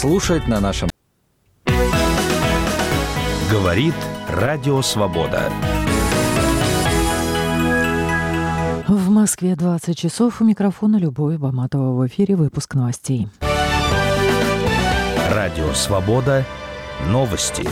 Слушать на нашем. Говорит Радио Свобода. В Москве 20 часов. У микрофона Любовь Баматова. В эфире выпуск новостей. Радио Свобода. Новости.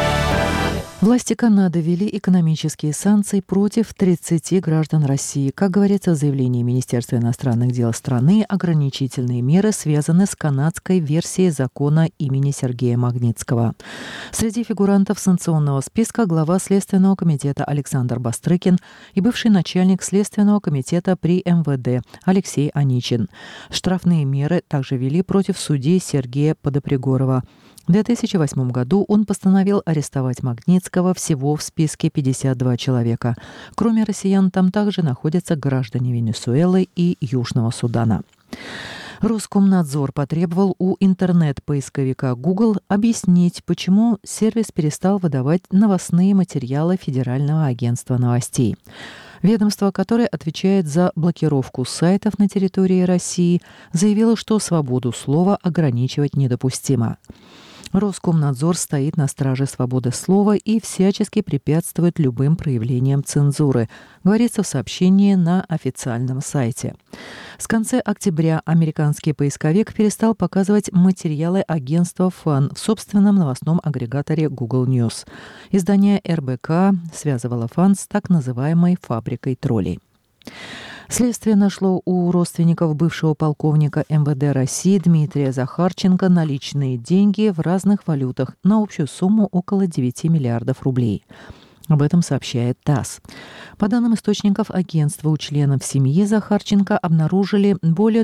Власти Канады ввели экономические санкции против 30 граждан России. Как говорится в заявлении Министерства иностранных дел страны, ограничительные меры связаны с канадской версией закона имени Сергея Магнитского. Среди фигурантов санкционного списка глава Следственного комитета Александр Бастрыкин и бывший начальник Следственного комитета при МВД Алексей Аничин. Штрафные меры также ввели против судьи Сергея Подопригорова. В 2008 году он постановил арестовать Магнитского. Всего в списке 52 человека. Кроме россиян, там также находятся граждане Венесуэлы и Южного Судана. Роскомнадзор потребовал у интернет-поисковика Google объяснить, почему сервис перестал выдавать новостные материалы Федерального агентства новостей. Ведомство, которое отвечает за блокировку сайтов на территории России, заявило, что свободу слова ограничивать недопустимо. Роскомнадзор стоит на страже свободы слова и всячески препятствует любым проявлениям цензуры, говорится в сообщении на официальном сайте. С конца октября американский поисковик перестал показывать материалы агентства FAN в собственном новостном агрегаторе Google News. Издание РБК связывало FAN с так называемой «фабрикой троллей». Следствие нашло у родственников бывшего полковника МВД России Дмитрия Захарченко наличные деньги в разных валютах на общую сумму около 9 миллиардов рублей. Об этом сообщает ТАСС. По данным источников агентства, у членов семьи Захарченко обнаружили более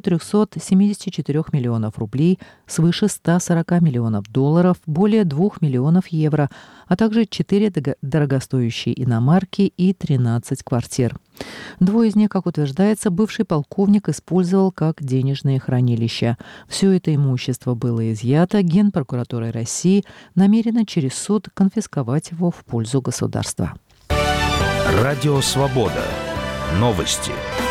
374 миллионов рублей, свыше 140 миллионов долларов, более 2 миллионов евро, а также 4 дорогостоящие иномарки и 13 квартир. Двое из них, как утверждается, бывший полковник использовал как денежные хранилища. Все это имущество было изъято. Генпрокуратура России намерена через суд конфисковать его в пользу государства. Радио Свобода. Новости.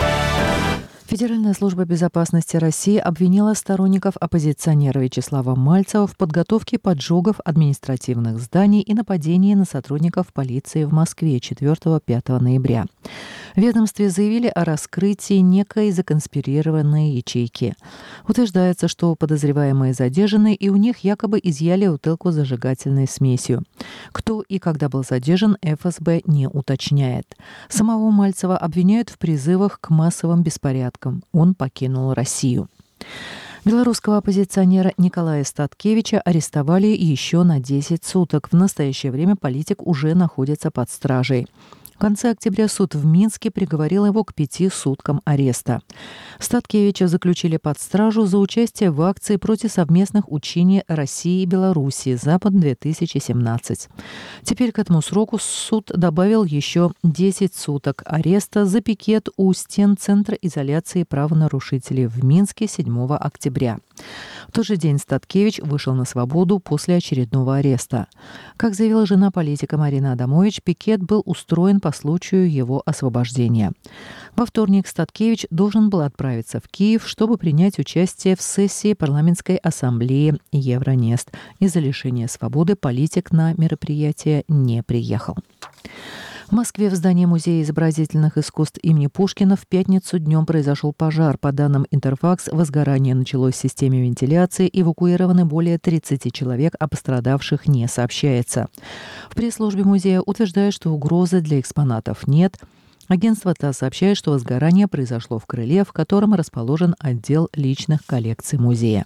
Федеральная служба безопасности России обвинила сторонников оппозиционера Вячеслава Мальцева в подготовке поджогов административных зданий и нападении на сотрудников полиции в Москве 4-5 ноября. В ведомстве заявили о раскрытии некой законспирированной ячейки. Утверждается, что подозреваемые задержаны, и у них якобы изъяли бутылку с зажигательной смесью. Кто и когда был задержан, ФСБ не уточняет. Самого Мальцева обвиняют в призывах к массовым беспорядкам. Он покинул Россию. Белорусского оппозиционера Николая Статкевича арестовали еще на 10 суток. В настоящее время политик уже находится под стражей. В конце октября суд в Минске приговорил его к 5 суткам ареста. Статкевича заключили под стражу за участие в акции против совместных учений России и Белоруссии «Запад-2017». Теперь к этому сроку суд добавил еще 10 суток ареста за пикет у стен Центра изоляции правонарушителей в Минске 7 октября. В тот же день Статкевич вышел на свободу после очередного ареста. Как заявила жена политика Марина Адамович, пикет был устроен по случаю его освобождения. Во вторник Статкевич должен был отправиться в Киев, чтобы принять участие в сессии парламентской ассамблеи Евронест. Из-за лишения свободы политик на мероприятие не приехал. В Москве в здании Музея изобразительных искусств имени Пушкина в пятницу днем произошел пожар. По данным Интерфакс, возгорание началось в системе вентиляции. Эвакуированы более 30 человек, а пострадавших не сообщается. В пресс-службе музея утверждают, что угрозы для экспонатов нет. Агентство ТАСС сообщает, что возгорание произошло в крыле, в котором расположен отдел личных коллекций музея.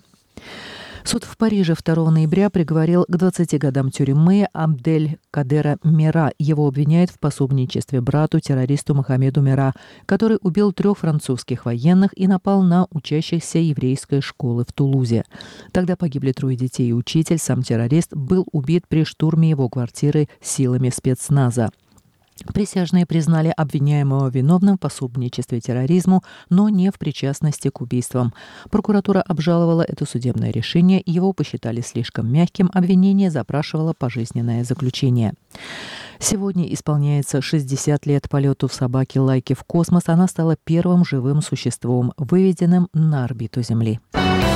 Суд в Париже 2 ноября приговорил к 20 годам тюрьмы Абдель-Кадера Мера. Его обвиняют в пособничестве брату-террористу Мохаммеду Мера, который убил 3 французских военных и напал на учащихся еврейской школы в Тулузе. Тогда погибли 3 детей и учитель. Сам террорист был убит при штурме его квартиры силами спецназа. Присяжные признали обвиняемого виновным в пособничестве терроризму, но не в причастности к убийствам. Прокуратура обжаловала это судебное решение, его посчитали слишком мягким, обвинение запрашивало пожизненное заключение. Сегодня исполняется 60 лет полету собаки Лайки в космос. Она стала первым живым существом, выведенным на орбиту Земли.